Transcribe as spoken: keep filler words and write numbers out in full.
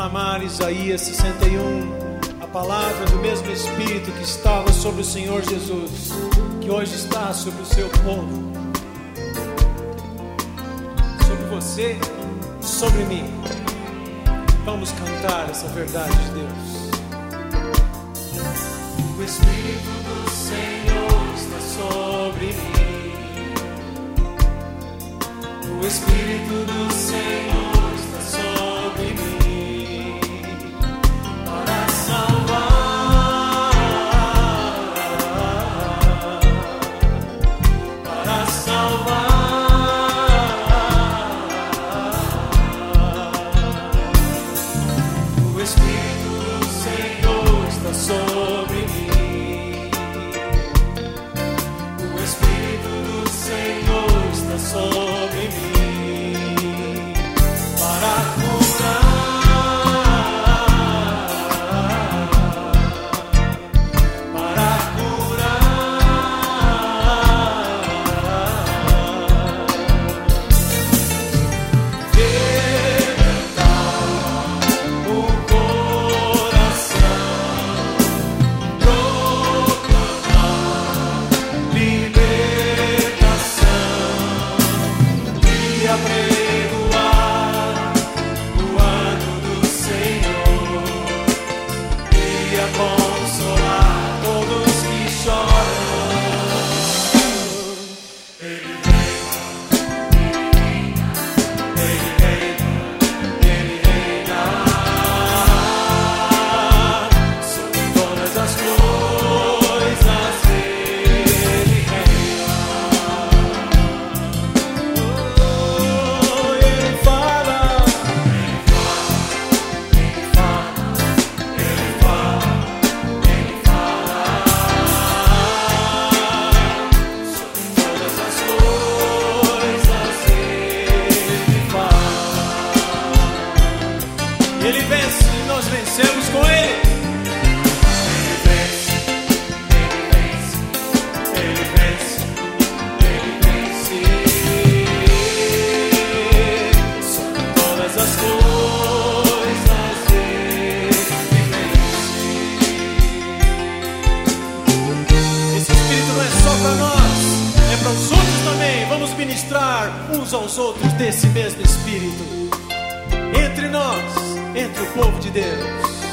proclamar Isaías sessenta e um, a palavra do mesmo Espírito que estava sobre o Senhor Jesus, que hoje está sobre o seu povo, sobre você e sobre mim. Vamos cantar essa verdade de Deus. O Espírito do Senhor está sobre mim. O Espírito do Senhor está sobre mim para salvar, para salvar. O Espírito do Senhor está sobre mim. O Espírito do Senhor está sobre mim para curar, para curar, libertar o coração, proclamar libertação e apregoar o ano do Senhor e a consolar todos que choram. Ele reina, Ele reina, Ele reina sobre todas as coisas. Ele reina. Oh, Ele fala, Ele fala, Ele fala, Ele fala, Ele fala sobre todas as coisas. Ele fala. Ele vence e nós vencemos com Ele. Ele vence, Ele vence, Ele vence, Ele vence sobre todas as coisas. Ele vence. Esse Espírito não é só para nós, é para os outros também. Vamos ministrar uns aos outros desse mesmo Espírito entre nós, entre o povo de Deus.